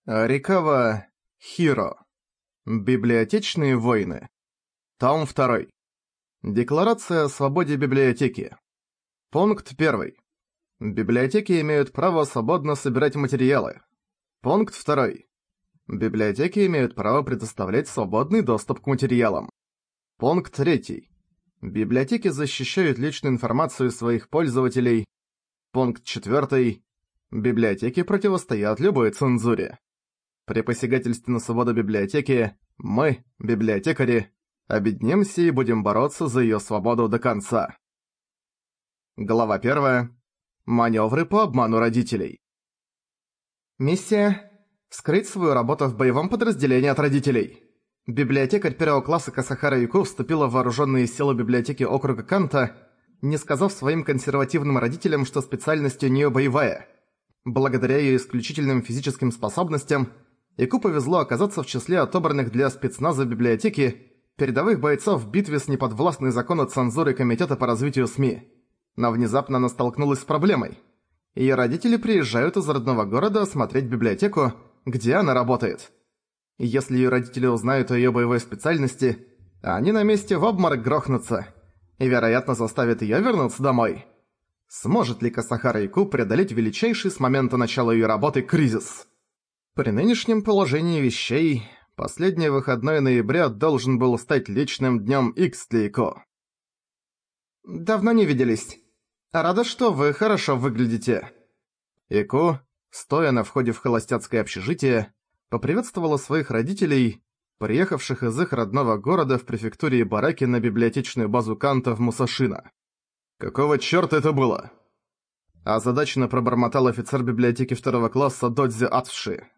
Рикава Хиро. Библиотечные войны. Том 2. Декларация о свободе библиотеки. Пункт 1. Библиотеки имеют право свободно собирать материалы. Пункт 2. Библиотеки имеют право предоставлять свободный доступ к материалам. Пункт 3. Библиотеки защищают личную информацию своих пользователей. Пункт 4. Библиотеки противостоят любой цензуре. При посягательстве на свободу библиотеки мы, библиотекари, объединимся и будем бороться за её свободу до конца. Глава 1. Манёвры по обману родителей. Миссия – скрыть свою работу в боевом подразделении от родителей. Библиотекарь первого класса Касахара Юку вступила в вооруженные силы библиотеки округа Канта, не сказав своим консервативным родителям, что специальность у неё боевая. Благодаря её исключительным физическим способностям, Ику повезло оказаться в числе отобранных для спецназа библиотеки передовых бойцов в битве с неподвластной закону цензурой Комитета по развитию СМИ. Но внезапно она столкнулась с проблемой. Её родители приезжают из родного города осмотреть библиотеку, где она работает. Если её родители узнают о её боевой специальности, они на месте в обморок грохнутся и, вероятно, заставят её вернуться домой. Сможет ли Касахара Ику преодолеть величайший с момента начала её работы кризис? При нынешнем положении вещей, последний выходной ноября должен был стать личным днём X для Ико. «Давно не виделись. Рада, что вы хорошо выглядите». Ико, стоя на входе в холостяцкое общежитие, поприветствовала своих родителей, приехавших из их родного города в префектуре Ибараки на библиотечную базу Канта в Мусашино. «Какого чёрта это было?» Озадаченно пробормотал офицер библиотеки второго класса Додзи Ацуши.